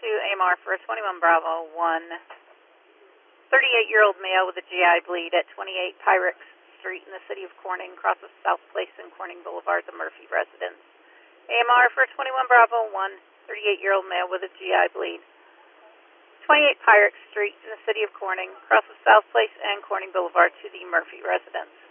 to AMR for 21 Bravo 1, 38-year-old male with a GI bleed at 28 Pyrex Street in the city of Corning, crosses South Place and Corning Boulevard, the Murphy residence. AMR for 21 Bravo 1, 38-year-old male with a GI bleed, 28 Pyrex Street in the city of Corning, crosses South Place and Corning Boulevard to the Murphy residence.